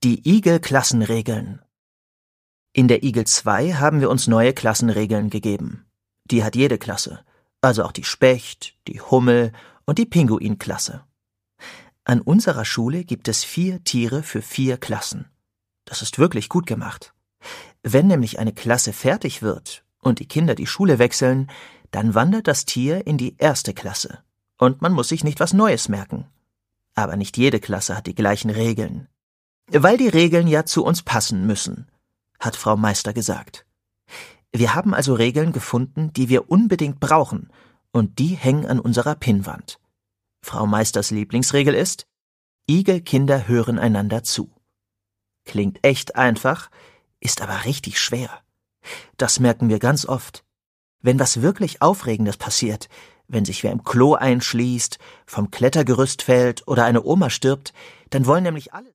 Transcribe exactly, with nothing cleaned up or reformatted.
Die Igel-Klassenregeln. In der Igel zwei haben wir uns neue Klassenregeln gegeben. Die hat jede Klasse, also auch die Specht, die Hummel und die Pinguinklasse. An unserer Schule gibt es vier Tiere für vier Klassen. Das ist wirklich gut gemacht. Wenn nämlich eine Klasse fertig wird und die Kinder die Schule wechseln, dann wandert das Tier in die erste Klasse und man muss sich nicht was Neues merken. Aber nicht jede Klasse hat die gleichen Regeln. Weil die Regeln ja zu uns passen müssen, hat Frau Meister gesagt. Wir haben also Regeln gefunden, die wir unbedingt brauchen, und die hängen an unserer Pinnwand. Frau Meisters Lieblingsregel ist: Igelkinder hören einander zu. Klingt echt einfach, ist aber richtig schwer. Das merken wir ganz oft. Wenn was wirklich Aufregendes passiert, wenn sich wer im Klo einschließt, vom Klettergerüst fällt oder eine Oma stirbt, dann wollen nämlich alle